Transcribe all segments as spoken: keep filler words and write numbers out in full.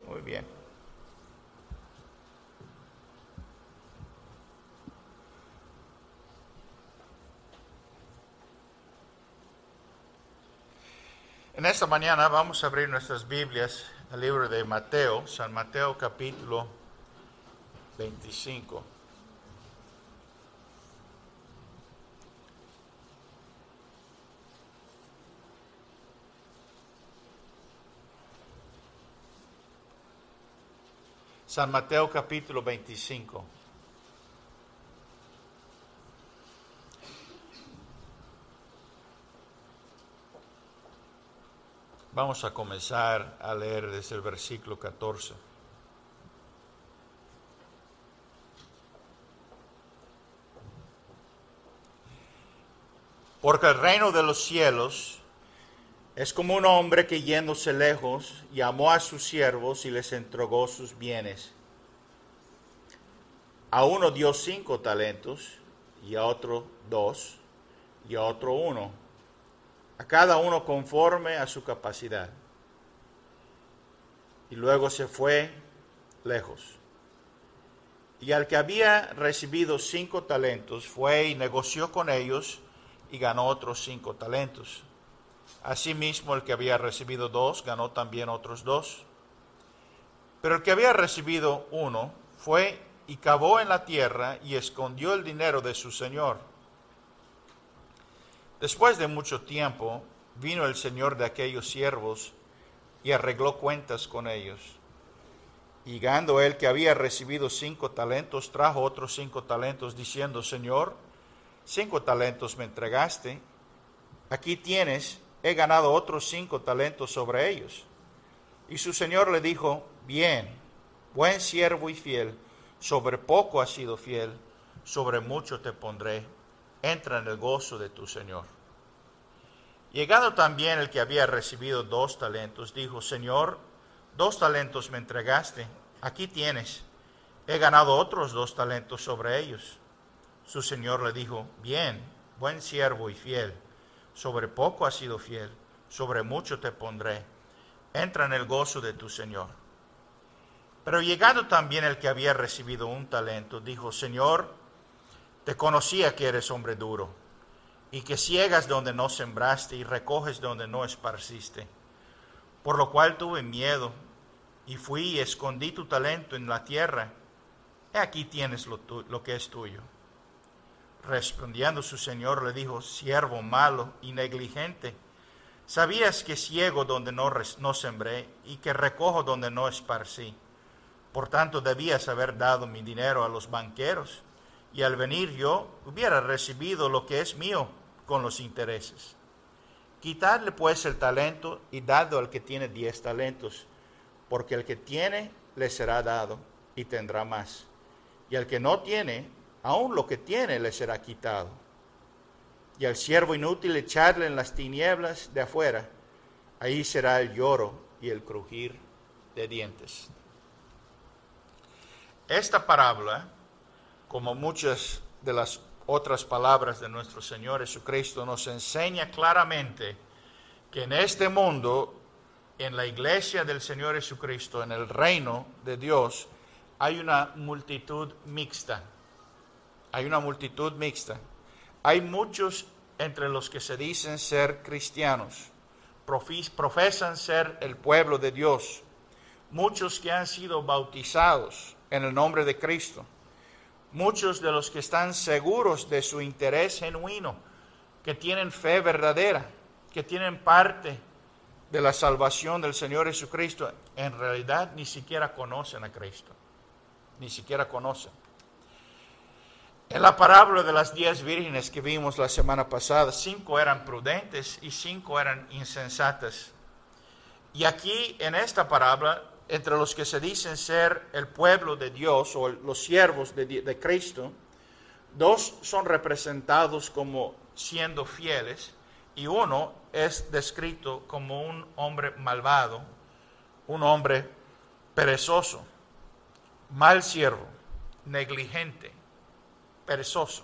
Muy bien. En esta mañana vamos a abrir nuestras Biblias al libro de Mateo, San Mateo capítulo veinticinco. San Mateo capítulo veinticinco. Vamos a comenzar a leer desde el versículo catorce. Porque el reino de los cielos es como un hombre que yéndose lejos llamó a sus siervos y les entregó sus bienes. A uno dio cinco talentos, y a otro dos, y a otro uno, a cada uno conforme a su capacidad. Y luego se fue lejos. Y al que había recibido cinco talentos fue y negoció con ellos y ganó otros cinco talentos. Asimismo, el que había recibido dos ganó también otros dos. Pero el que había recibido uno fue y cavó en la tierra y escondió el dinero de su señor. Después de mucho tiempo, vino el señor de aquellos siervos y arregló cuentas con ellos. Y llegando él que había recibido cinco talentos, trajo otros cinco talentos, diciendo: Señor, cinco talentos me entregaste, aquí tienes, he ganado otros cinco talentos sobre ellos. Y su señor le dijo: Bien, buen siervo y fiel, sobre poco has sido fiel, sobre mucho te pondré. Entra en el gozo de tu señor. Llegado también el que había recibido dos talentos, dijo: Señor, dos talentos me entregaste, aquí tienes, he ganado otros dos talentos sobre ellos. Su señor le dijo: Bien, buen siervo y fiel, sobre poco has sido fiel, sobre mucho te pondré. Entra en el gozo de tu señor. Pero llegado también el que había recibido un talento, dijo: Señor, te conocía que eres hombre duro, y que ciegas donde no sembraste y recoges donde no esparciste. Por lo cual tuve miedo, y fui y escondí tu talento en la tierra. He aquí tienes lo, tu, lo que es tuyo. Respondiendo su señor le dijo: Siervo malo y negligente, sabías que ciego donde no, no sembré, y que recojo donde no esparcí. Por tanto debías haber dado mi dinero a los banqueros, y al venir yo hubiera recibido lo que es mío con los intereses. Quitadle pues el talento y dadlo al que tiene diez talentos, porque el que tiene le será dado y tendrá más, y al que no tiene, aun lo que tiene le será quitado. Y al siervo inútil echarle en las tinieblas de afuera, ahí será el lloro y el crujir de dientes. Esta parábola, como muchas de las otras palabras de nuestro Señor Jesucristo, nos enseña claramente que en este mundo, en la iglesia del Señor Jesucristo, en el reino de Dios, hay una multitud mixta. Hay una multitud mixta. Hay muchos entre los que se dicen ser cristianos, profesan ser el pueblo de Dios, muchos que han sido bautizados en el nombre de Cristo, muchos de los que están seguros de su interés genuino, que tienen fe verdadera, que tienen parte de la salvación del Señor Jesucristo, en realidad ni siquiera conocen a Cristo, ni siquiera conocen. En la parábola de las diez vírgenes que vimos la semana pasada, cinco eran prudentes y cinco eran insensatas. Y aquí en esta parábola, entre los que se dicen ser el pueblo de Dios o los siervos de, de Cristo, dos son representados como siendo fieles y uno es descrito como un hombre malvado, un hombre perezoso, mal siervo, negligente, perezoso.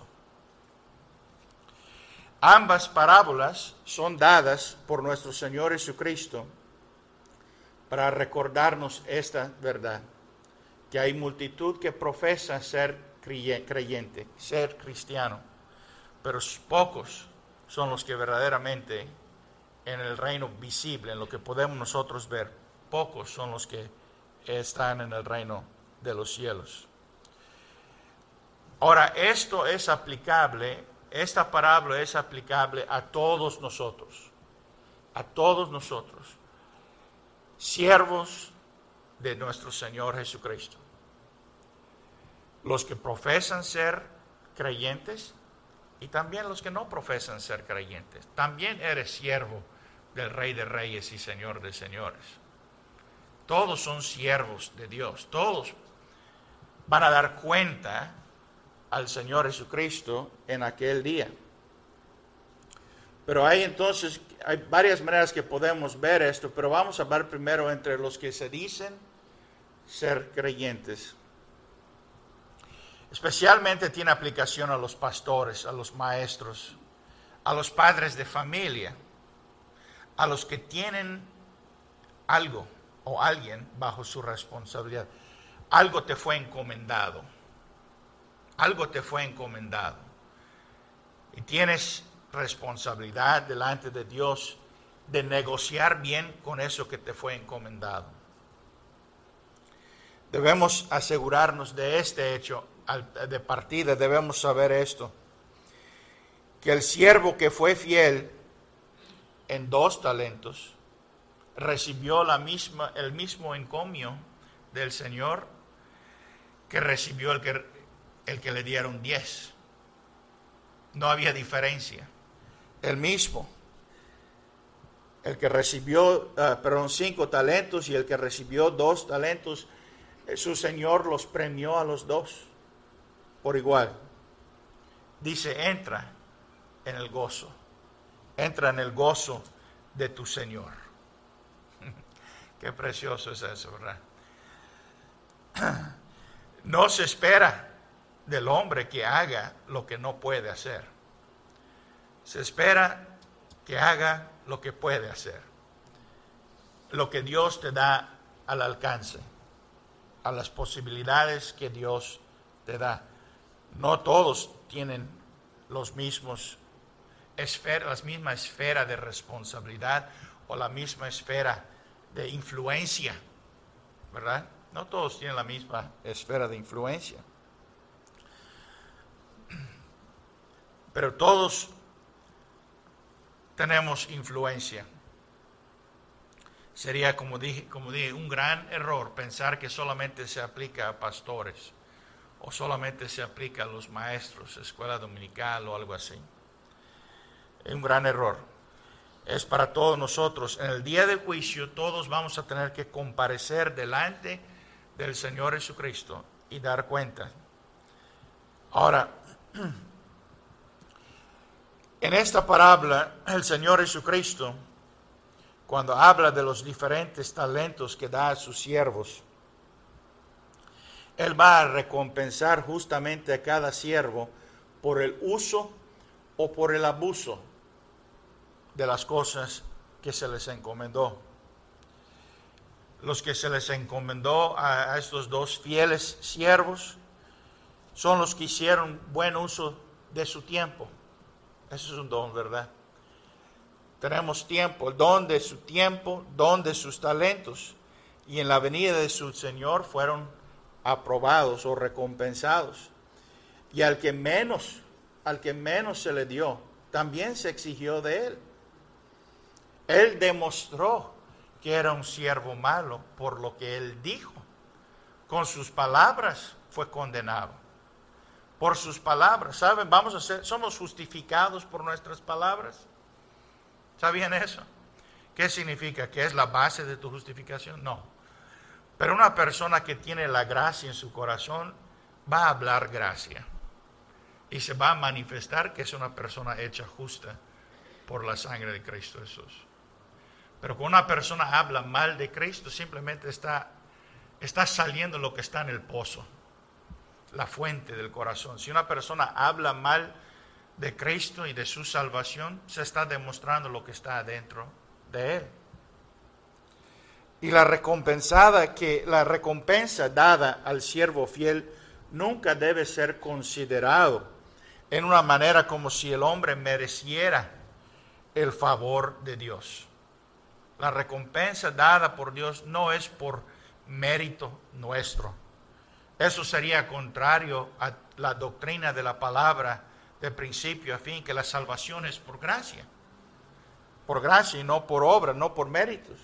Ambas parábolas son dadas por nuestro Señor Jesucristo para recordarnos esta verdad, que hay multitud que profesa ser creyente, ser cristiano, pero pocos son los que verdaderamente en el reino visible, en lo que podemos nosotros ver, pocos son los que están en el reino de los cielos. Ahora, esto es aplicable, esta parábola es aplicable a todos nosotros, a todos nosotros, siervos de nuestro Señor Jesucristo. Los que profesan ser creyentes y también los que no profesan ser creyentes. También eres siervo del Rey de Reyes y Señor de Señores. Todos son siervos de Dios. Todos van a dar cuenta al Señor Jesucristo en aquel día. Pero hay entonces, hay varias maneras que podemos ver esto, pero vamos a ver primero entre los que se dicen ser creyentes. Especialmente tiene aplicación a los pastores, a los maestros, a los padres de familia, a los que tienen algo o alguien bajo su responsabilidad. Algo te fue encomendado. Algo te fue encomendado. Y tienes responsabilidad delante de Dios de negociar bien con eso que te fue encomendado. Debemos asegurarnos de este hecho de partida, debemos saber esto, que el siervo que fue fiel en dos talentos recibió la misma, el mismo encomio del Señor que recibió el que, el que le dieron diez. No había diferencia. El mismo. El que recibió, uh, perdón, cinco talentos y el que recibió dos talentos, su Señor los premió a los dos por igual. Dice, entra en el gozo. Entra en el gozo de tu Señor. Qué precioso es eso, ¿verdad? No se espera del hombre que haga lo que no puede hacer. Se espera que haga lo que puede hacer. Lo que Dios te da al alcance, a las posibilidades que Dios te da. No todos tienen los mismos esfera, la misma esfera de responsabilidad o la misma esfera de influencia, ¿verdad? No todos tienen la misma esfera de influencia. Pero todos tenemos influencia. Sería, como dije, como dije, un gran error pensar que solamente se aplica a pastores o solamente se aplica a los maestros, escuela dominical o algo así. Es un gran error. Es para todos nosotros. En el día del juicio todos vamos a tener que comparecer delante del Señor Jesucristo y dar cuenta. Ahora, en esta parábola, el Señor Jesucristo, cuando habla de los diferentes talentos que da a sus siervos, Él va a recompensar justamente a cada siervo por el uso o por el abuso de las cosas que se les encomendó. Los que se les encomendó a, a estos dos fieles siervos son los que hicieron buen uso de su tiempo. Eso es un don, ¿verdad? Tenemos tiempo, el don de su tiempo, don de sus talentos. Y en la venida de su Señor fueron aprobados o recompensados. Y al que menos, al que menos se le dio, también se exigió de él. Él demostró que era un siervo malo por lo que él dijo. Con sus palabras fue condenado. Por sus palabras, ¿saben? Vamos a ser, somos justificados por nuestras palabras. ¿Sabían eso? ¿Qué significa? ¿Que es la base de tu justificación? No. Pero una persona que tiene la gracia en su corazón va a hablar gracia. Y se va a manifestar que es una persona hecha justa por la sangre de Cristo Jesús. Pero cuando una persona habla mal de Cristo, simplemente está, está saliendo lo que está en el pozo, la fuente del corazón. Si una persona habla mal de Cristo y de su salvación, se está demostrando lo que está adentro de él. Y la recompensada que la recompensa dada al siervo fiel nunca debe ser considerado en una manera como si el hombre mereciera el favor de Dios. La recompensa dada por Dios no es por mérito nuestro. Eso sería contrario a la doctrina de la palabra de principio a fin, que la salvación es por gracia. Por gracia y no por obra, no por méritos.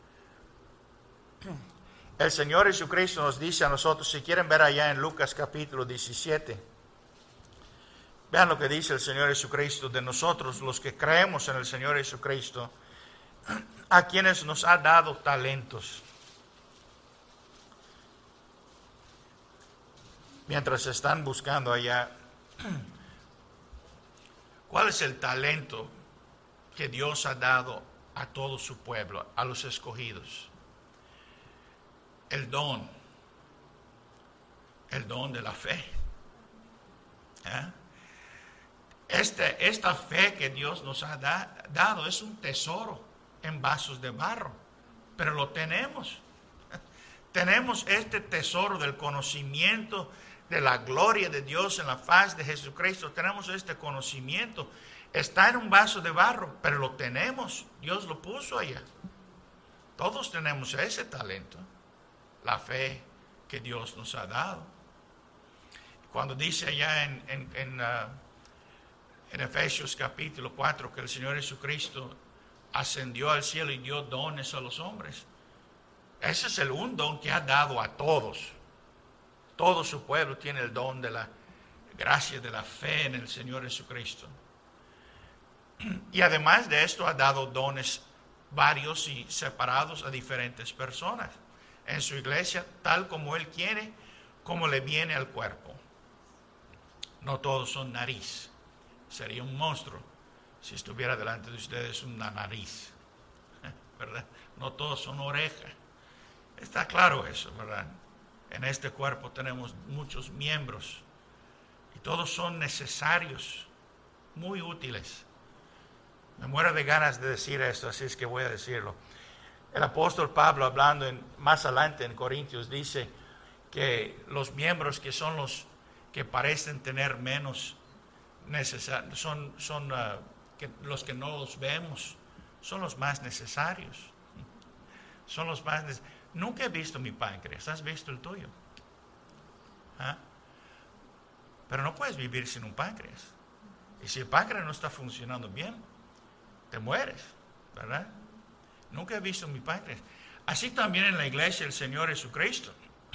El Señor Jesucristo nos dice a nosotros, si quieren ver allá en Lucas capítulo diecisiete, vean lo que dice el Señor Jesucristo de nosotros, los que creemos en el Señor Jesucristo, a quienes nos ha dado talentos. Mientras están buscando allá, ¿cuál es el talento que Dios ha dado a todo su pueblo, a los escogidos? El don, el don de la fe. ¿Eh? Este, esta fe que Dios nos ha da, dado es un tesoro en vasos de barro, pero lo tenemos. Tenemos este tesoro del conocimiento de la gloria de Dios en la faz de Jesucristo. Tenemos este conocimiento. Está en un vaso de barro, pero lo tenemos. Dios lo puso allá. Todos tenemos ese talento. La fe que Dios nos ha dado. Cuando dice allá en, en, en, uh, en Efesios capítulo cuatro que el Señor Jesucristo ascendió al cielo y dio dones a los hombres, ese es el un don que ha dado a todos. Todo su pueblo tiene el don de la gracia, de la fe en el Señor Jesucristo. Y además de esto ha dado dones varios y separados a diferentes personas en su iglesia, tal como Él quiere, como le viene al cuerpo. No todos son nariz. Sería un monstruo si estuviera delante de ustedes una nariz, ¿verdad? No todos son oreja. Está claro eso, ¿verdad? En este cuerpo tenemos muchos miembros y todos son necesarios, muy útiles. Me muero de ganas de decir esto, así es que voy a decirlo. El apóstol Pablo, hablando en, más adelante en Corintios, dice que los miembros que son los que parecen tener menos necesarios, son, son uh, que los que no los vemos, son los más necesarios. Son los más necesarios. Nunca he visto mi páncreas. ¿Has visto el tuyo? ¿Ah? Pero no puedes vivir sin un páncreas. Y si el páncreas no está funcionando bien, te mueres, ¿verdad? Nunca he visto mi páncreas. Así también en la iglesia el Señor Jesucristo.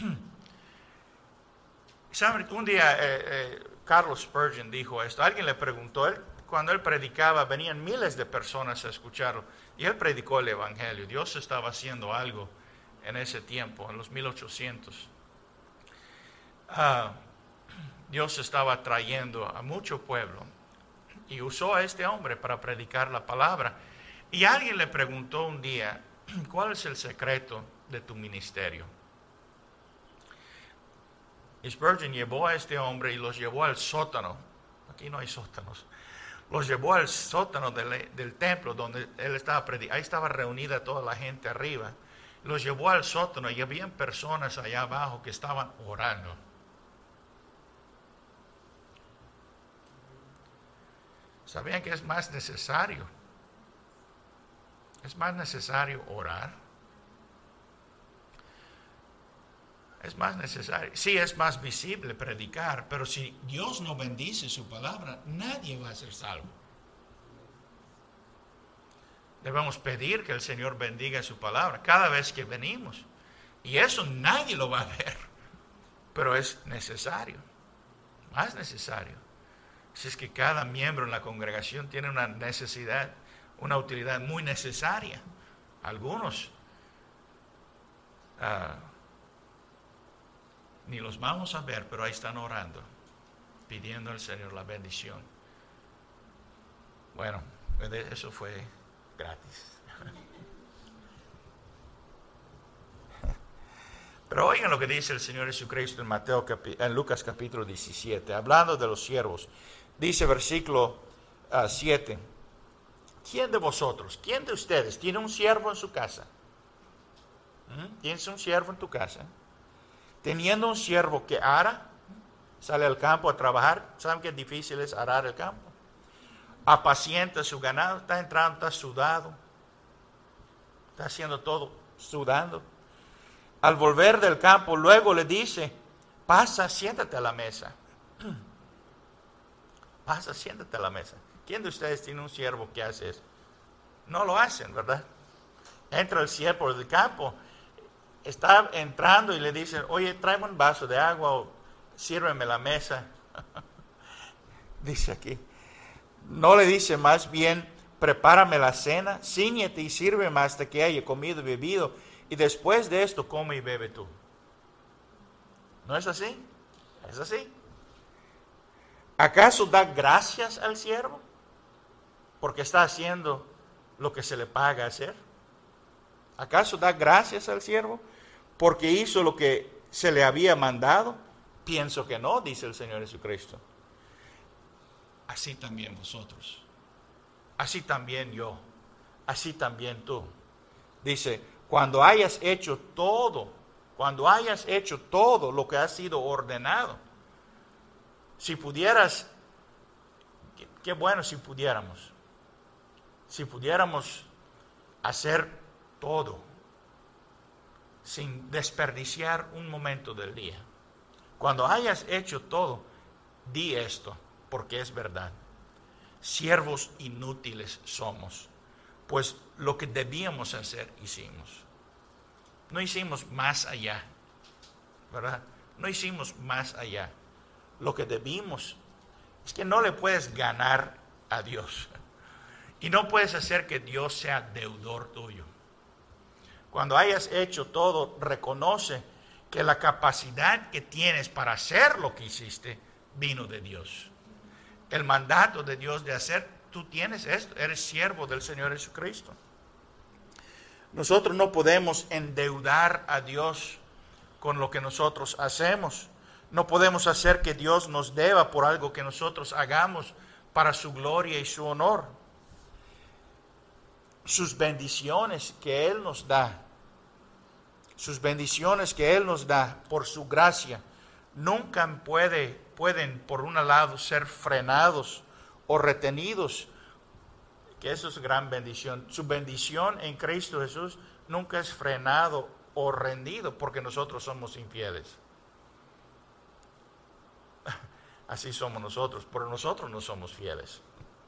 ¿Saben? Un día eh, eh, Carlos Spurgeon dijo esto. Alguien le preguntó, él, cuando él predicaba, venían miles de personas a escucharlo. Y él predicó el Evangelio. Dios estaba haciendo algo en ese tiempo, en los mil ochocientos. Uh, Dios estaba trayendo a mucho pueblo y usó a este hombre para predicar la palabra. Y alguien le preguntó un día, ¿cuál es el secreto de tu ministerio? Y Spurgeon llevó a este hombre y los llevó al sótano. Aquí no hay sótanos. Los llevó al sótano del, del templo donde él estaba predicando. Ahí estaba reunida toda la gente arriba. Los llevó al sótano y habían personas allá abajo que estaban orando. ¿Sabían que es más necesario? Es más necesario orar. Es más necesario. Sí, es más visible predicar, pero si Dios no bendice su palabra, nadie va a ser salvo. Debemos pedir que el Señor bendiga su palabra cada vez que venimos. Y eso nadie lo va a ver. Pero es necesario. Más necesario. Si es que cada miembro en la congregación tiene una necesidad, una utilidad muy necesaria. Algunos uh, ni los vamos a ver, pero ahí están orando, pidiendo al Señor la bendición. Bueno, eso fue gratis. Pero oigan lo que dice el Señor Jesucristo en Mateo, en Lucas capítulo diecisiete, hablando de los siervos. Dice versículo uh, siete, ¿quién de vosotros, quién de ustedes tiene un siervo en su casa ¿Mm? Tienes un siervo en tu casa. Teniendo un siervo que ara, sale al campo a trabajar. ¿Saben qué difícil es arar el campo? Apacienta su ganado, está entrando, está sudado. Está haciendo todo sudando. Al volver del campo, luego le dice, pasa, siéntate a la mesa. Pasa, siéntate a la mesa. ¿Quién de ustedes tiene un siervo que hace eso? No lo hacen, ¿verdad? Entra el siervo del campo, está entrando y le dicen, oye, tráeme un vaso de agua o sírveme la mesa. Dice aquí, no le dice más bien, prepárame la cena, cíñete y sírveme hasta que haya comido y bebido, y después de esto come y bebe tú. ¿No es así? Es así. ¿Acaso da gracias al siervo? Porque está haciendo lo que se le paga hacer. ¿Acaso da gracias al siervo? Porque hizo lo que se le había mandado. Pienso que no, dice el Señor Jesucristo. Así también vosotros. Así también yo. Así también tú. Dice, cuando hayas hecho todo, cuando hayas hecho todo lo que ha sido ordenado, si pudieras, qué, qué bueno si pudiéramos, si pudiéramos hacer todo sin desperdiciar un momento del día. Cuando hayas hecho todo, di esto, porque es verdad. Siervos inútiles somos, pues lo que debíamos hacer hicimos. No hicimos más allá, ¿verdad? No hicimos más allá. Lo que debimos es que no le puedes ganar a Dios. Y no puedes hacer que Dios sea deudor tuyo. Cuando hayas hecho todo, reconoce que la capacidad que tienes para hacer lo que hiciste vino de Dios. El mandato de Dios de hacer, tú tienes esto, eres siervo del Señor Jesucristo. Nosotros no podemos endeudar a Dios con lo que nosotros hacemos. No podemos hacer que Dios nos deba por algo que nosotros hagamos para su gloria y su honor. Sus bendiciones que Él nos da, sus bendiciones que Él nos da por su gracia, nunca puede, pueden, por un lado, ser frenados o retenidos, que eso es gran bendición. Su bendición en Cristo Jesús nunca es frenado o rendido porque nosotros somos infieles. Así somos nosotros, pero nosotros no somos fieles.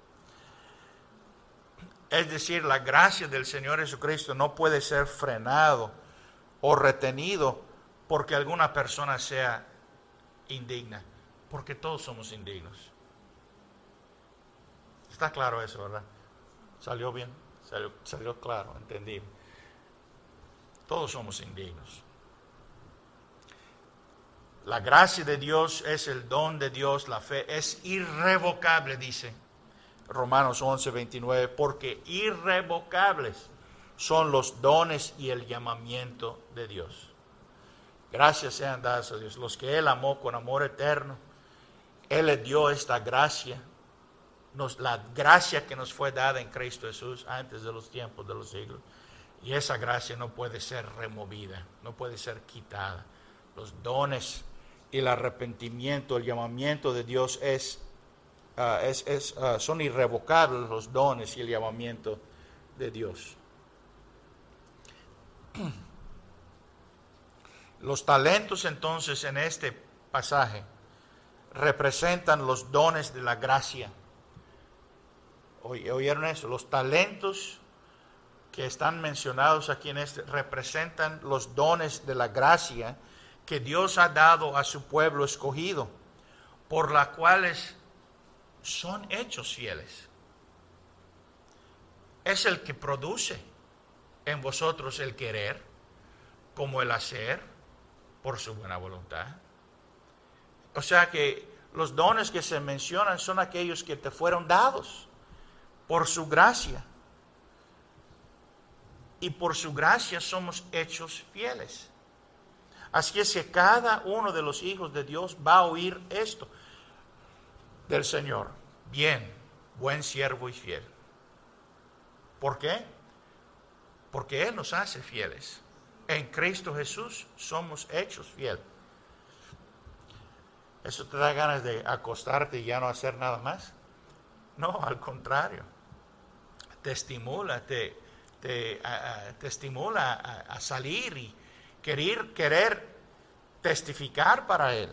Es decir, la gracia del Señor Jesucristo no puede ser frenado o retenido porque alguna persona sea indigna, porque todos somos indignos. Está claro eso, ¿verdad? ¿Salió bien? Salió, salió claro, entendido. Todos somos indignos. La gracia de Dios es el don de Dios, la fe es irrevocable, dice Romanos once, veintinueve, porque irrevocables son los dones y el llamamiento de Dios. Gracias sean dadas a Dios, los que Él amó con amor eterno. Él le dio esta gracia, nos, la gracia que nos fue dada en Cristo Jesús antes de los tiempos de los siglos. Y esa gracia no puede ser removida, no puede ser quitada. Los dones y el arrepentimiento, el llamamiento de Dios es, uh, es, es, uh, son irrevocables los dones y el llamamiento de Dios. Los talentos entonces en este pasaje representan los dones de la gracia. ¿Oyeron eso? Los talentos que están mencionados aquí en este representan los dones de la gracia que Dios ha dado a su pueblo escogido, por las cuales son hechos fieles. Es el que produce en vosotros el querer como el hacer por su buena voluntad. O sea que los dones que se mencionan son aquellos que te fueron dados por su gracia. Y por su gracia somos hechos fieles. Así es que cada uno de los hijos de Dios va a oír esto del Señor. Bien, buen siervo y fiel. ¿Por qué? Porque Él nos hace fieles. en Cristo Jesús somos hechos fieles. ¿Eso te da ganas de acostarte y ya no hacer nada más? No, al contrario. Te estimula, te, te, uh, te estimula a, a salir y querer, querer testificar para Él.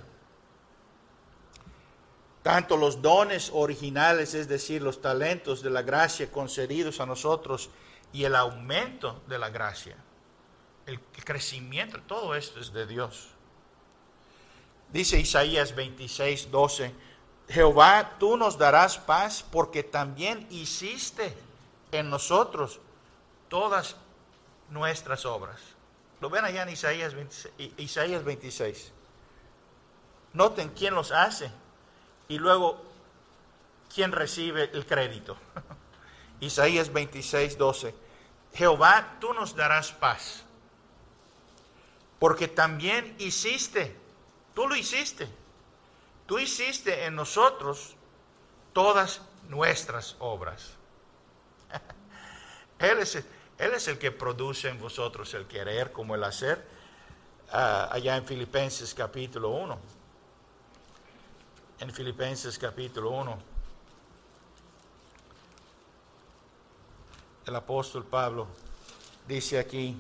Tanto los dones originales, es decir, los talentos de la gracia concedidos a nosotros y el aumento de la gracia, el crecimiento, todo esto es de Dios. Dice Isaías veintiséis, doce, Jehová, tú nos darás paz porque también hiciste en nosotros todas nuestras obras. Lo ven allá en Isaías veintiséis, Isaías veintiséis. Noten quién los hace y luego quién recibe el crédito. Isaías veintiséis, doce. Jehová, tú nos darás paz porque también hiciste, tú lo hiciste, tú hiciste en nosotros todas nuestras obras. Él es, Él es el que produce en vosotros el querer como el hacer, uh, allá en Filipenses capítulo uno. En Filipenses capítulo uno, el apóstol Pablo dice aquí,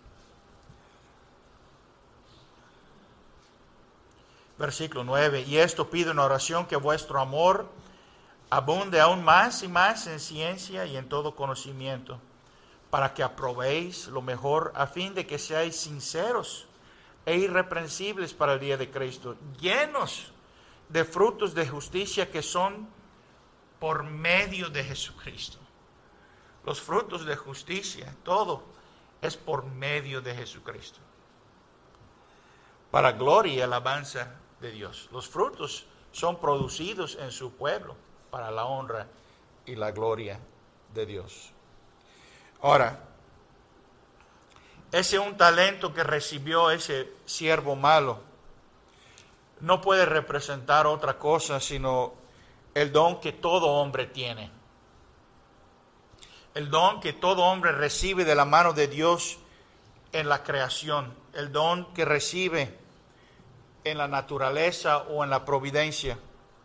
versículo nueve, y esto pido en oración que vuestro amor abunde aún más y más en ciencia y en todo conocimiento, para que aprobéis lo mejor, a fin de que seáis sinceros e irreprensibles para el día de Cristo, llenos de frutos de justicia que son por medio de Jesucristo. Los frutos de justicia, todo es por medio de Jesucristo, para gloria y alabanza de Dios. Los frutos son producidos en su pueblo para la honra y la gloria de Dios. Ahora, ese un talento que recibió ese siervo malo no puede representar otra cosa sino el don que todo hombre tiene. El don que todo hombre recibe de la mano de Dios en la creación. El don que recibe en la naturaleza o en la providencia.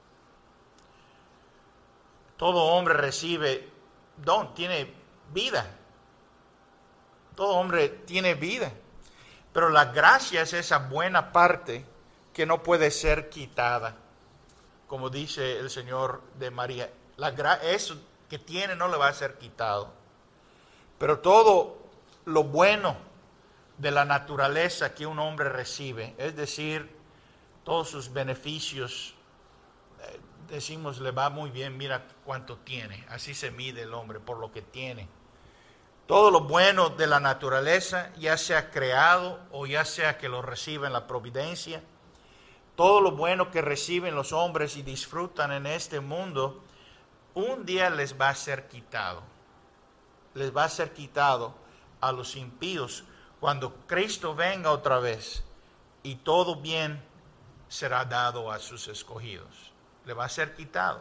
Todo hombre recibe don, tiene vida. Todo hombre tiene vida. Pero la gracia es esa buena parte que no puede ser quitada. Como dice el Señor de María, la gra- eso que tiene no le va a ser quitado. Pero todo lo bueno de la naturaleza que un hombre recibe, es decir, todos sus beneficios, eh, decimos le va muy bien, mira cuánto tiene, así se mide el hombre por lo que tiene. Todo lo bueno de la naturaleza, ya sea creado o ya sea que lo reciba en la providencia, todo lo bueno que reciben los hombres y disfrutan en este mundo, un día les va a ser quitado. Les va a ser quitado a los impíos cuando Cristo venga otra vez y todo bien será dado a sus escogidos. Le va a ser quitado.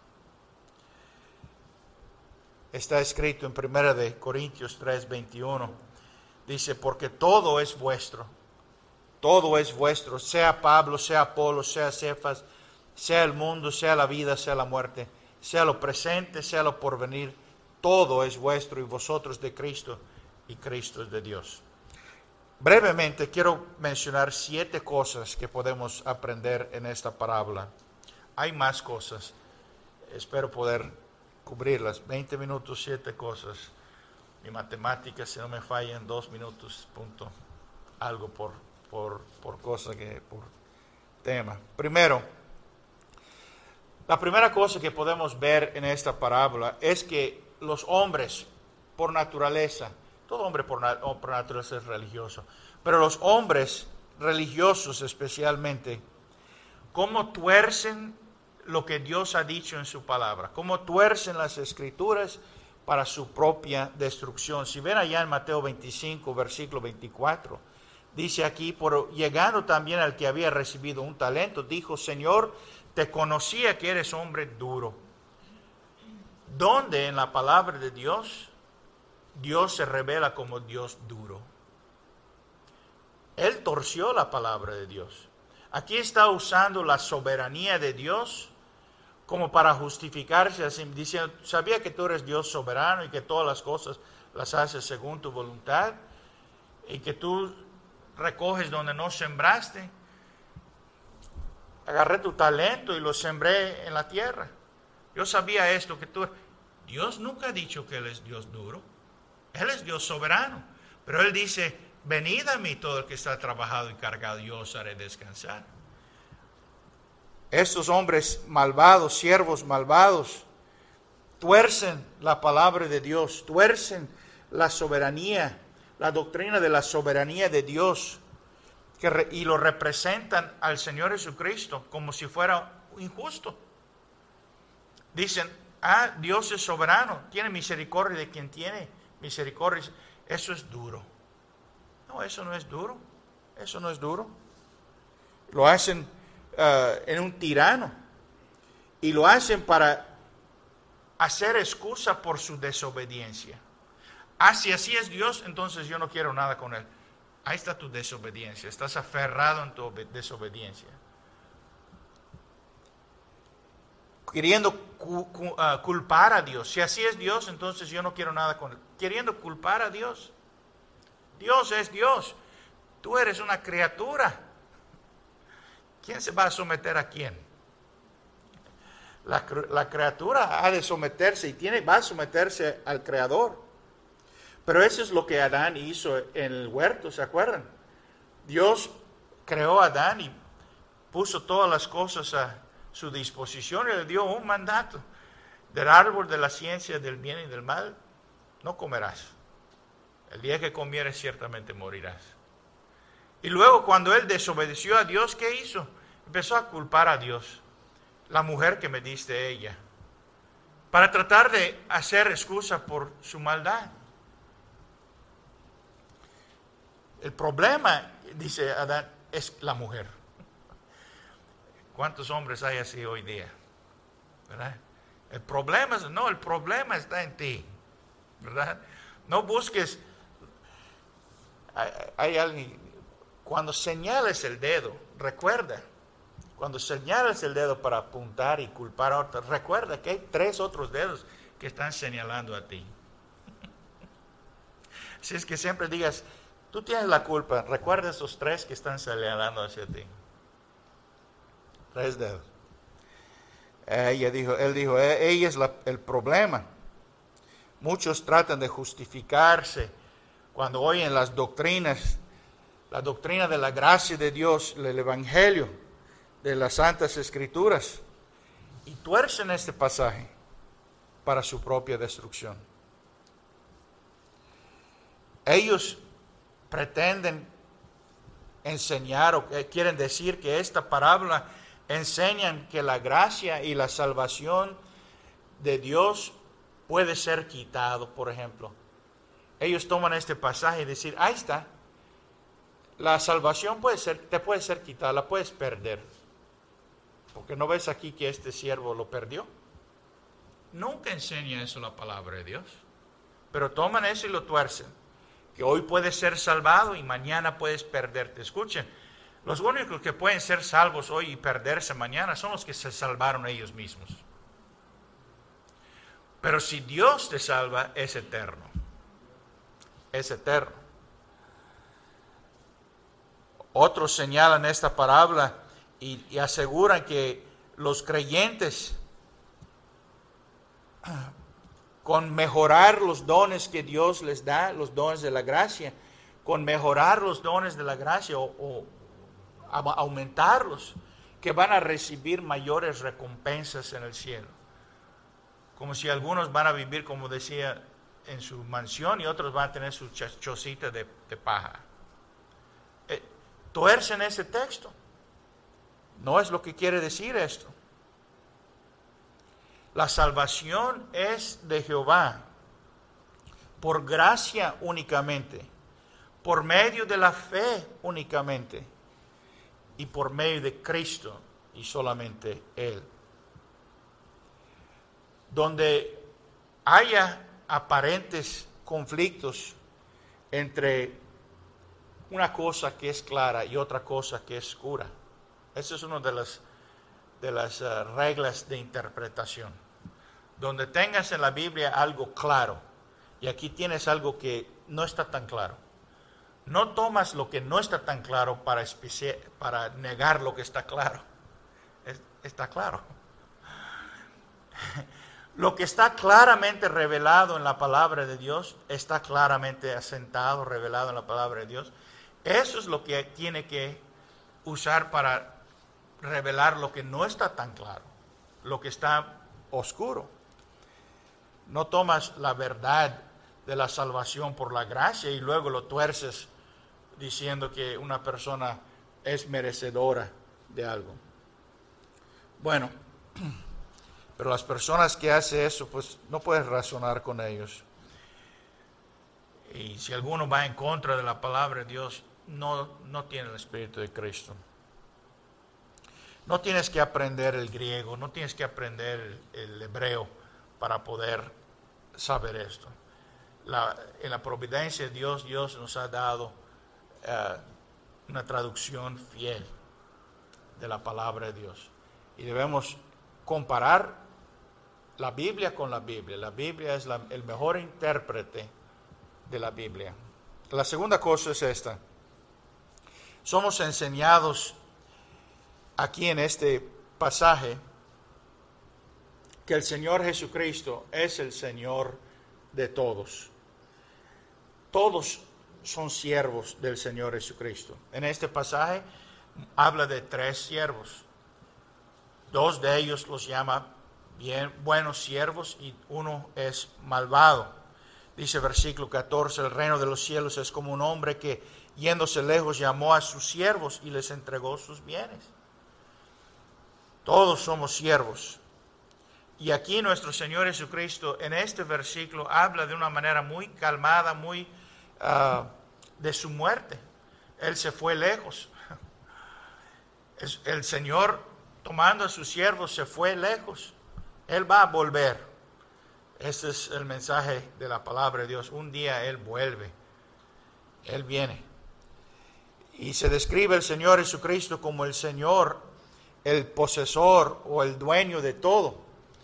Está escrito en primera de Corintios tres, veintiuno. Dice, porque todo es vuestro. Todo es vuestro, sea Pablo, sea Apolo, sea Cefas, sea el mundo, sea la vida, sea la muerte, sea lo presente, sea lo porvenir, todo es vuestro y vosotros de Cristo y Cristo es de Dios. Brevemente quiero mencionar siete cosas que podemos aprender en esta parábola. Hay más cosas, espero poder cubrirlas. veinte minutos, siete cosas. Mi matemática, si no me falla, en dos minutos, punto, algo por Por, por cosa que, por tema. Primero, la primera cosa que podemos ver en esta parábola es que los hombres, por naturaleza, todo hombre por, por naturaleza es religioso, pero los hombres religiosos especialmente, cómo tuercen lo que Dios ha dicho en su palabra, cómo tuercen las escrituras para su propia destrucción. Si ven allá en Mateo veinticinco, versículo veinticuatro, dice aquí, por llegando también al que había recibido un talento, dijo, Señor, te conocía que eres hombre duro. ¿Dónde en la palabra de Dios, Dios se revela como Dios duro? Él torció la palabra de Dios. Aquí está usando la soberanía de Dios como para justificarse así, diciendo, sabía que tú eres Dios soberano y que todas las cosas las haces según tu voluntad y que tú recoges donde no sembraste. Agarré tu talento y lo sembré en la tierra. Yo sabía esto, que tú... Dios nunca ha dicho que Él es Dios duro. Él es Dios soberano. Pero Él dice, venid a mí todo el que está trabajado y cargado, yo os haré descansar. Estos hombres malvados, siervos malvados, tuercen la palabra de Dios, tuercen la soberanía, la doctrina de la soberanía de Dios, que re, y lo representan al Señor Jesucristo como si fuera injusto. Dicen, ah, Dios es soberano, tiene misericordia de quien tiene misericordia. Eso es duro. No, eso no es duro. Eso no es duro. Lo hacen uh, en un tirano. Y lo hacen para hacer excusa por su desobediencia. Ah, si así es Dios, entonces yo no quiero nada con Él. Ahí está tu desobediencia. Estás aferrado en tu desobediencia. Queriendo cu- cu- uh, culpar a Dios. Si así es Dios, entonces yo no quiero nada con Él. Queriendo culpar a Dios. Dios es Dios. Tú eres una criatura. ¿Quién se va a someter a quién? La, la criatura ha de someterse y tiene, va a someterse al Creador. Pero eso es lo que Adán hizo en el huerto, ¿se acuerdan? Dios creó a Adán y puso todas las cosas a su disposición y le dio un mandato. Del árbol de la ciencia del bien y del mal no comerás. El día que comieres ciertamente morirás. Y luego cuando él desobedeció a Dios, ¿qué hizo? Empezó a culpar a Dios. La mujer que me diste ella. Para tratar de hacer excusa por su maldad. El problema, dice Adán, es la mujer. ¿Cuántos hombres hay así hoy día? ¿Verdad? El problema es, no, el problema está en ti. ¿Verdad? No busques, hay, hay alguien, cuando señales el dedo, recuerda, cuando señales el dedo para apuntar y culpar a otros, recuerda que hay tres otros dedos que están señalando a ti. Así es que siempre digas, tú tienes la culpa, recuerda esos tres que están señalando hacia ti. Tres dedos. Ella dijo, él dijo, ella es la, el problema. Muchos tratan de justificarse cuando oyen las doctrinas, la doctrina de la gracia de Dios, el evangelio de las santas escrituras, y tuercen este pasaje para su propia destrucción. Ellos pretenden enseñar o quieren decir que esta parábola enseñan que la gracia y la salvación de Dios puede ser quitado, por ejemplo. Ellos toman este pasaje y dicen, ahí está, la salvación puede ser, te puede ser quitada, la puedes perder. Porque no ves aquí que este siervo lo perdió. Nunca enseña eso la palabra de Dios. Pero toman eso y lo tuercen. Que hoy puedes ser salvado y mañana puedes perderte. Escuchen, los únicos que pueden ser salvos hoy y perderse mañana son los que se salvaron ellos mismos. Pero si Dios te salva, es eterno. Es eterno. Otros señalan esta parábola y, y aseguran que los creyentes, con mejorar los dones que Dios les da, los dones de la gracia, con mejorar los dones de la gracia o, o aumentarlos, que van a recibir mayores recompensas en el cielo. Como si algunos van a vivir, como decía, en su mansión y otros van a tener su chocita de, de paja. Eh, tuercen ese texto. No es lo que quiere decir esto. La salvación es de Jehová, por gracia únicamente, por medio de la fe únicamente, y por medio de Cristo y solamente Él. Donde haya aparentes conflictos entre una cosa que es clara y otra cosa que es oscura. Esa es una de las, de las uh, reglas de interpretación. Donde tengas en la Biblia algo claro y aquí tienes algo que no está tan claro, no tomas lo que no está tan claro para, especi- para negar lo que está claro. Es, está claro. Lo que está claramente revelado en la palabra de Dios, está claramente asentado, revelado en la palabra de Dios. Eso es lo que tiene que usar para revelar lo que no está tan claro, lo que está oscuro. No tomas la verdad de la salvación por la gracia y luego lo tuerces diciendo que una persona es merecedora de algo. Bueno, pero las personas que hacen eso, pues no puedes razonar con ellos. Y si alguno va en contra de la palabra de Dios, no, no tiene el Espíritu de Cristo. No tienes que aprender el griego, no tienes que aprender el, el hebreo para poder saber esto. La, en la providencia de Dios, Dios nos ha dado uh, una traducción fiel de la palabra de Dios. Y debemos comparar la Biblia con la Biblia. La Biblia es la, el mejor intérprete de la Biblia. La segunda cosa es esta. Somos enseñados aquí en este pasaje que el Señor Jesucristo es el Señor de todos. Todos son siervos del Señor Jesucristo. En este pasaje habla de tres siervos. Dos de ellos los llama bien buenos siervos y uno es malvado. Dice versículo catorce, el reino de los cielos es como un hombre que yéndose lejos llamó a sus siervos y les entregó sus bienes. Todos somos siervos. Y aquí nuestro Señor Jesucristo en este versículo habla de una manera muy calmada, muy uh, de su muerte. Él se fue lejos. El Señor tomando a sus siervos se fue lejos. Él va a volver. Este es el mensaje de la palabra de Dios. Un día Él vuelve. Él viene. Y se describe el Señor Jesucristo como el Señor, el posesor o el dueño de todo.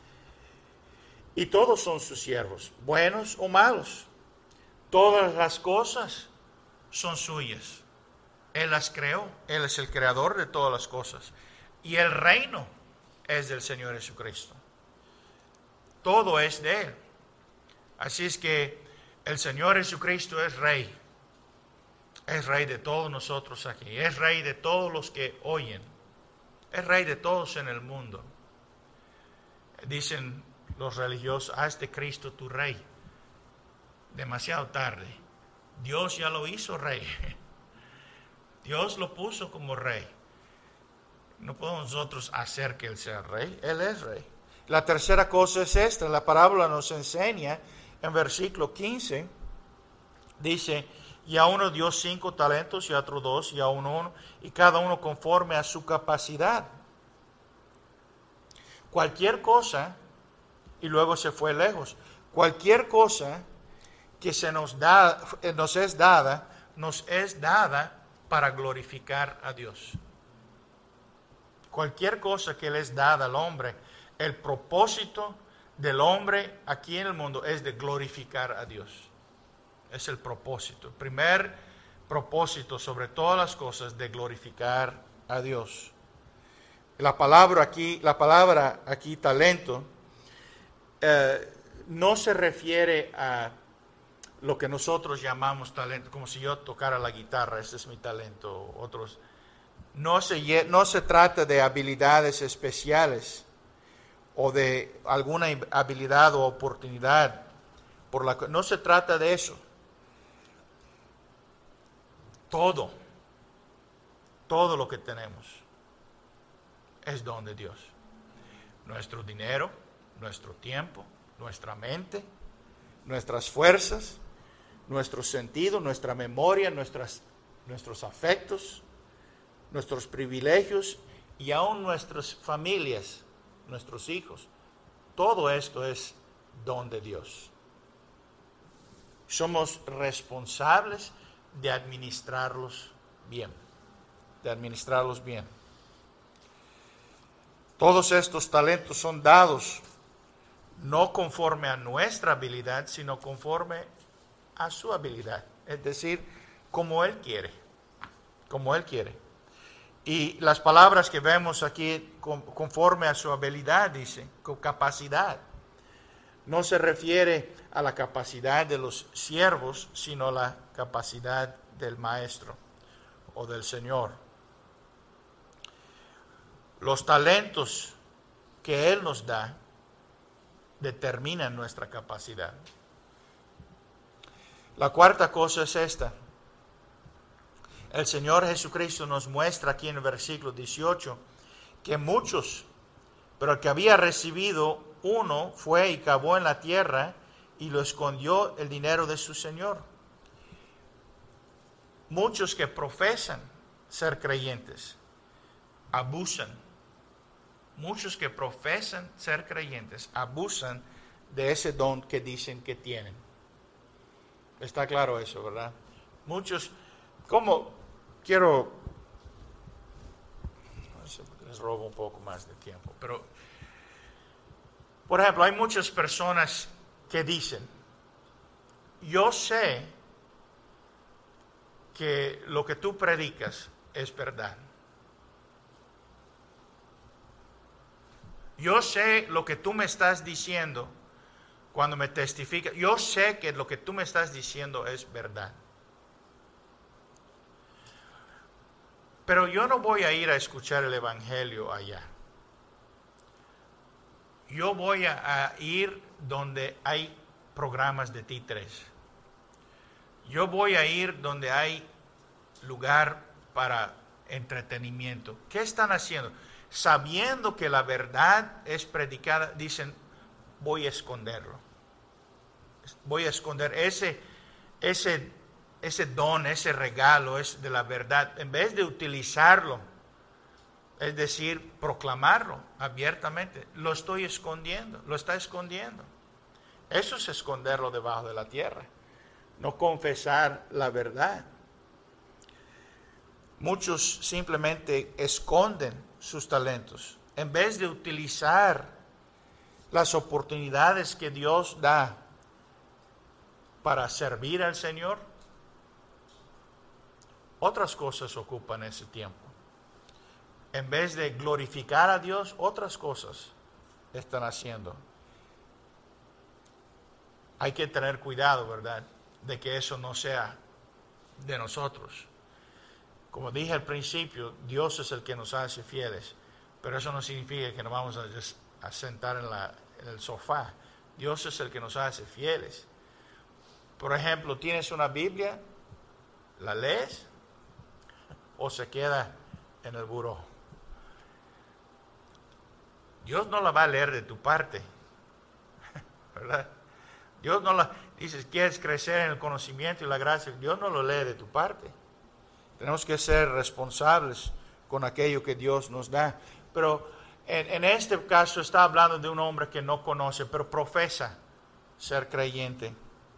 Y todos son sus siervos, buenos o malos. Todas las cosas son suyas. Él las creó. Él es el creador de todas las cosas. Y el reino es del Señor Jesucristo. Todo es de Él. Así es que el Señor Jesucristo es Rey. Es Rey de todos nosotros aquí. Es Rey de todos los que oyen. Es Rey de todos en el mundo. Dicen los religiosos, haz de Cristo tu Rey. Demasiado tarde. Dios ya lo hizo Rey. Dios lo puso como Rey. No podemos nosotros hacer que Él sea Rey. Él es Rey. La tercera cosa es esta. La parábola nos enseña en versículo quince. Dice, y a uno dio cinco talentos y a otro dos y a uno uno. Y cada uno conforme a su capacidad. Cualquier cosa, y luego se fue lejos. Cualquier cosa que se nos da, nos es dada, nos es dada para glorificar a Dios. Cualquier cosa que le es dada al hombre, el propósito del hombre aquí en el mundo es de glorificar a Dios. Es el propósito. El primer propósito sobre todas las cosas de glorificar a Dios. La palabra aquí, la palabra aquí talento, eh, no se refiere a lo que nosotros llamamos talento, como si yo tocara la guitarra, ese es mi talento, otros. No se, no se trata de habilidades especiales o de alguna habilidad o oportunidad por la que no se trata de eso. Todo, todo lo que tenemos es don de Dios. Nuestro dinero, nuestro tiempo, nuestra mente, nuestras fuerzas, nuestro sentido, nuestra memoria, nuestras, nuestros afectos, nuestros privilegios y aún nuestras familias, nuestros hijos. Todo esto es don de Dios. Somos responsables de administrarlos bien, de administrarlos bien. Todos estos talentos son dados no conforme a nuestra habilidad, sino conforme a su habilidad. Es decir, como Él quiere, como Él quiere. Y las palabras que vemos aquí, conforme a su habilidad, dice, con capacidad, no se refiere a la capacidad de los siervos, sino a la capacidad del maestro o del Señor. Los talentos que Él nos da determinan nuestra capacidad. La cuarta cosa es esta. El Señor Jesucristo nos muestra aquí en el versículo dieciocho que muchos, pero el que había recibido uno fue y cavó en la tierra y lo escondió el dinero de su Señor. Muchos que profesan ser creyentes abusan. Muchos que profesan ser creyentes abusan de ese don que dicen que tienen. Está claro eso, ¿verdad? Muchos, como quiero, les robo un poco más de tiempo, pero, por ejemplo, hay muchas personas que dicen, yo sé que lo que tú predicas es verdad. Yo sé lo que tú me estás diciendo cuando me testificas. Yo sé que lo que tú me estás diciendo es verdad. Pero yo no voy a ir a escuchar el evangelio allá. Yo voy a, a ir donde hay programas de títeres. Yo voy a ir donde hay lugar para entretenimiento. ¿Qué están haciendo? Sabiendo que la verdad es predicada, dicen, voy a esconderlo. Voy a esconder ese, ese, ese don, ese regalo es de la verdad. En vez de utilizarlo, es decir, proclamarlo abiertamente, lo estoy escondiendo, lo está escondiendo. Eso es esconderlo debajo de la tierra, no confesar la verdad. Muchos simplemente esconden sus talentos en vez de utilizar las oportunidades que Dios da para servir al Señor. Otras cosas ocupan ese tiempo. En vez de glorificar a Dios, otras cosas están haciendo. Hay que tener cuidado, ¿verdad?, de que eso no sea de nosotros. Como dije al principio, Dios es el que nos hace fieles, pero eso no significa que nos vamos a, a sentar en, la, en el sofá. Dios es el que nos hace fieles. Por ejemplo, ¿tienes una Biblia? ¿La lees? ¿O se queda en el buró? Dios no la va a leer de tu parte, ¿verdad? Dios no la... Dices, ¿quieres crecer en el conocimiento y la gracia? Dios no lo lee de tu parte. Tenemos que ser responsables con aquello que Dios nos da. Pero en, en este caso está hablando de un hombre que no conoce, pero profesa ser creyente.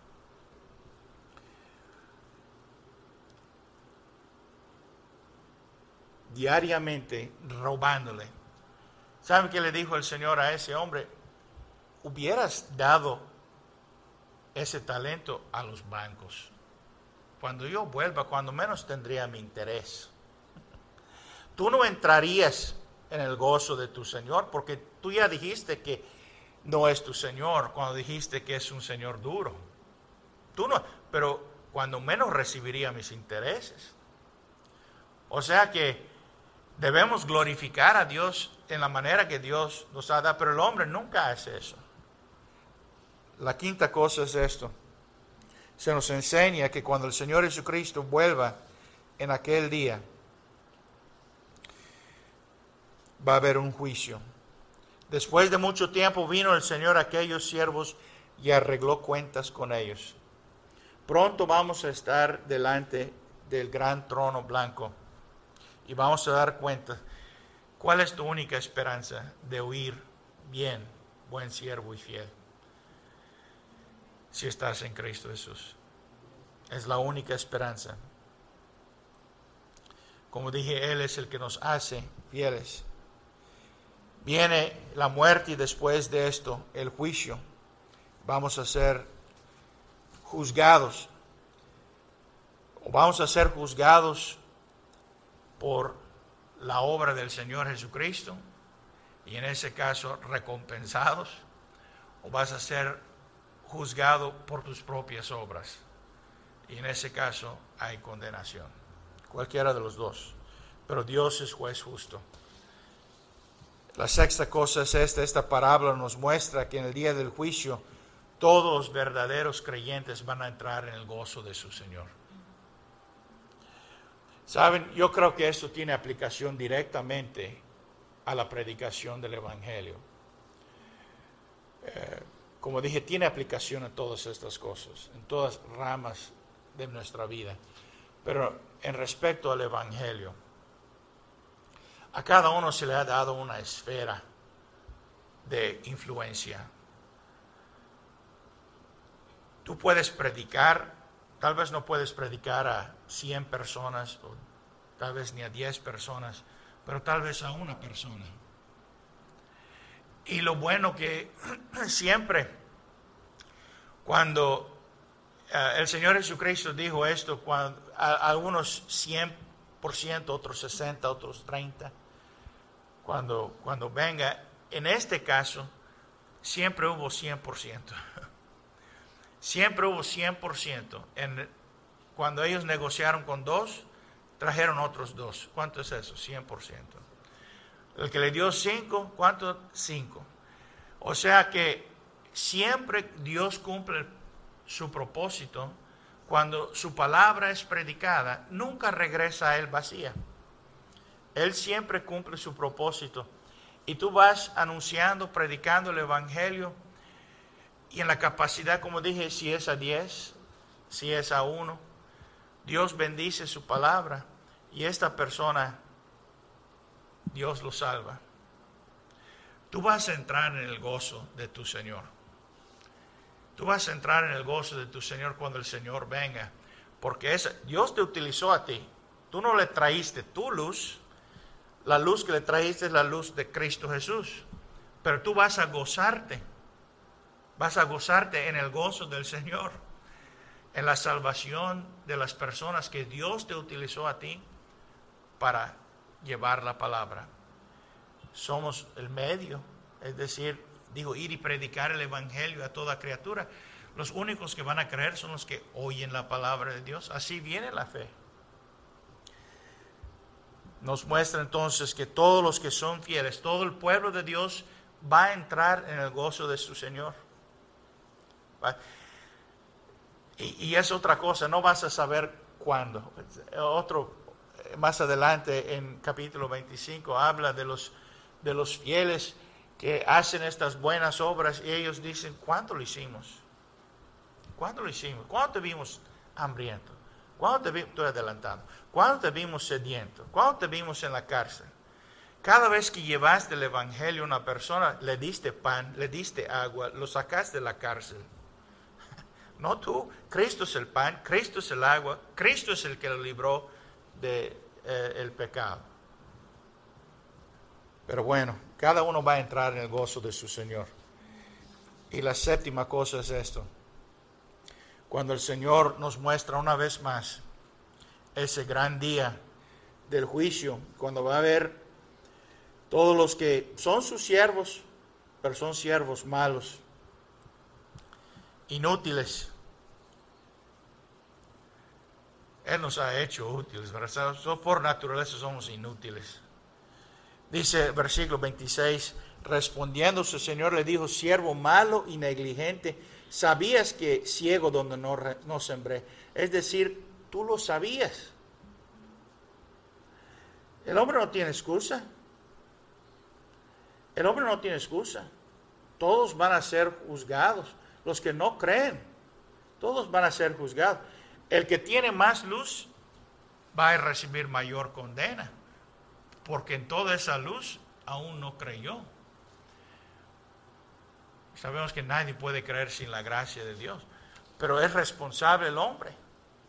Diariamente robándole. ¿Saben qué le dijo el Señor a ese hombre? Hubieras dado ese talento a los bancos. Cuando yo vuelva, cuando menos tendría mi interés. Tú no entrarías en el gozo de tu Señor porque tú ya dijiste que no es tu Señor cuando dijiste que es un Señor duro. Tú no, pero cuando menos recibiría mis intereses. O sea que debemos glorificar a Dios en la manera que Dios nos ha dado, pero el hombre nunca hace eso. La quinta cosa es esto. Se nos enseña que cuando el Señor Jesucristo vuelva en aquel día, va a haber un juicio. Después de mucho tiempo vino el Señor a aquellos siervos y arregló cuentas con ellos. Pronto vamos a estar delante del gran trono blanco y vamos a dar cuenta. ¿Cuál es tu única esperanza de oír bien, buen siervo y fiel? Si estás en Cristo Jesús. Es la única esperanza. Como dije, Él es el que nos hace fieles. Viene la muerte y después de esto el juicio. Vamos a ser juzgados. Vamos a ser juzgados por la obra del Señor Jesucristo y en ese caso recompensados, o vas a ser juzgado por tus propias obras y en ese caso hay condenación. Cualquiera de los dos. Pero Dios es juez justo. La sexta cosa es esta. Esta parábola nos muestra que en el día del juicio todos los verdaderos creyentes van a entrar en el gozo de su Señor. Saben, yo creo que esto tiene aplicación directamente a la predicación del Evangelio. Eh, como dije, tiene aplicación a todas estas cosas, en todas ramas de nuestra vida. Pero en respecto al Evangelio, a cada uno se le ha dado una esfera de influencia. Tú puedes predicar, tal vez no puedes predicar a cien personas, o tal vez ni a diez personas, pero tal vez a una persona. Y lo bueno que siempre, cuando uh, el Señor Jesucristo dijo esto, cuando a, a unos cien por ciento, otros sesenta, otros treinta, cuando, cuando venga, en este caso, siempre hubo cien por ciento. Siempre hubo cien por ciento. En, cuando ellos negociaron con dos, trajeron otros dos. ¿Cuánto es eso? cien por ciento. El que le dio cinco, ¿cuánto? cinco. O sea que siempre Dios cumple su propósito. Cuando su palabra es predicada, nunca regresa a Él vacía. Él siempre cumple su propósito. Y tú vas anunciando, predicando el Evangelio. Y en la capacidad, como dije, si es a diez, si es a uno, Dios bendice su palabra. Y esta persona, Dios lo salva. Tú vas a entrar en el gozo de tu Señor. Tú vas a entrar en el gozo de tu Señor cuando el Señor venga. Porque esa, Dios te utilizó a ti. Tú no le traíste tu luz. La luz que le traíste es la luz de Cristo Jesús. Pero tú vas a gozarte. Vas a gozarte en el gozo del Señor. En la salvación de las personas que Dios te utilizó a ti para llevar la palabra. Somos el medio, es decir, digo, ir y predicar el Evangelio a toda criatura. Los únicos que van a creer son los que oyen la palabra de Dios. Así viene la fe. Nos muestra entonces que todos los que son fieles, todo el pueblo de Dios va a entrar en el gozo de su Señor. Y, y es otra cosa, no vas a saber cuándo. Otro, más adelante en capítulo veinticinco habla de los, de los fieles que hacen estas buenas obras y ellos dicen, ¿cuándo lo hicimos? ¿Cuándo lo hicimos? ¿Cuándo te vimos hambriento? ¿Cuándo te vimos, estoy adelantando, ¿cuándo te vimos sediento? ¿Cuándo te vimos en la cárcel? Cada vez que llevaste el Evangelio a una persona, le diste pan, le diste agua, lo sacaste de la cárcel. No tú, Cristo es el pan, Cristo es el agua, Cristo es el que lo libró del de, eh, pecado. Pero bueno, cada uno va a entrar en el gozo de su Señor. Y la séptima cosa es esto. Cuando el Señor nos muestra una vez más ese gran día del juicio, cuando va a haber todos los que son sus siervos, pero son siervos malos, inútiles. Él nos ha hecho útiles, ¿verdad? Por naturaleza somos inútiles. Dice versículo veintiséis, respondiendo su Señor le dijo, siervo malo y negligente, ¿sabías que ciego donde no, no sembré? Es decir, tú lo sabías. El hombre no tiene excusa. El hombre no tiene excusa. Todos van a ser juzgados. Los que no creen, todos van a ser juzgados. El que tiene más luz va a recibir mayor condena, porque en toda esa luz aún no creyó. Sabemos que nadie puede creer sin la gracia de Dios, pero es responsable el hombre.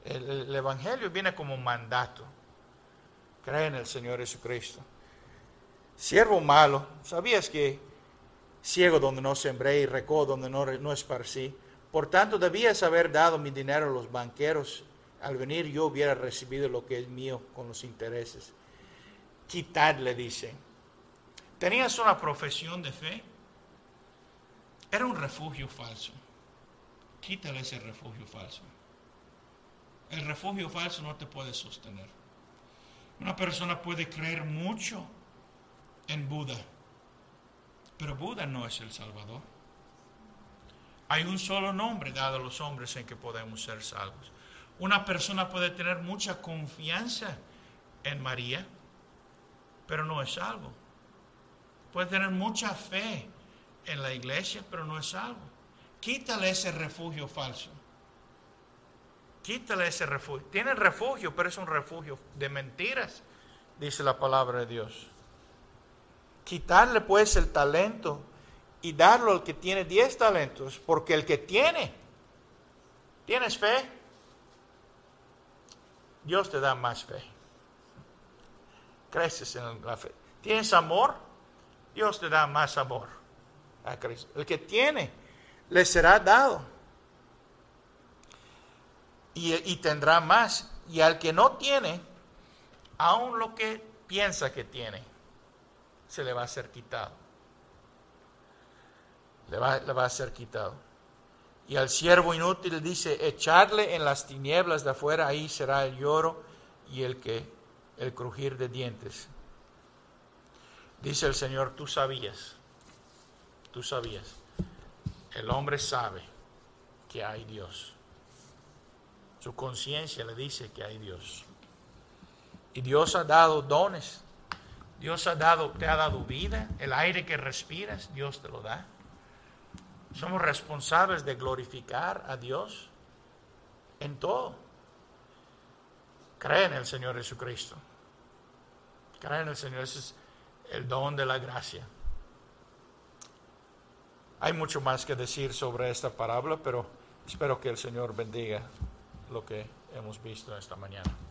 El, el Evangelio viene como mandato. Cree en el Señor Jesucristo. Siervo malo, ¿sabías que ciego donde no sembré y recojo donde no, no esparcí? Por tanto, debías haber dado mi dinero a los banqueros. Al venir yo hubiera recibido lo que es mío con los intereses. Quitad, le dice. ¿Tenías una profesión de fe? Era un refugio falso. Quítale ese refugio falso. El refugio falso no te puede sostener. Una persona puede creer mucho en Buda, pero Buda no es el Salvador. Hay un solo nombre dado a los hombres en que podemos ser salvos. Una persona puede tener mucha confianza en María, pero no es salvo. Puede tener mucha fe en la iglesia, pero no es salvo. Quítale ese refugio falso. Quítale ese refugio. Tiene refugio, pero es un refugio de mentiras, dice la palabra de Dios. Quitarle pues el talento y darlo al que tiene diez talentos, porque el que tiene, ¿tienes fe? Dios te da más fe. Creces en la fe. ¿Tienes amor? Dios te da más amor a Cristo. El que tiene, le será dado. Y, y tendrá más. Y al que no tiene, aun lo que piensa que tiene, se le va a ser quitado. Le va, le va a ser quitado. Y al siervo inútil dice, echarle en las tinieblas de afuera, ahí será el lloro y el que el crujir de dientes. Dice el Señor, tú sabías, tú sabías. El hombre sabe que hay Dios. Su conciencia le dice que hay Dios. Y Dios ha dado dones. Dios ha dado, te ha dado vida. El aire que respiras, Dios te lo da. Somos responsables de glorificar a Dios en todo. Cree en el Señor Jesucristo. Cree en el Señor. Ese es el don de la gracia. Hay mucho más que decir sobre esta parábola, pero espero que el Señor bendiga lo que hemos visto esta mañana.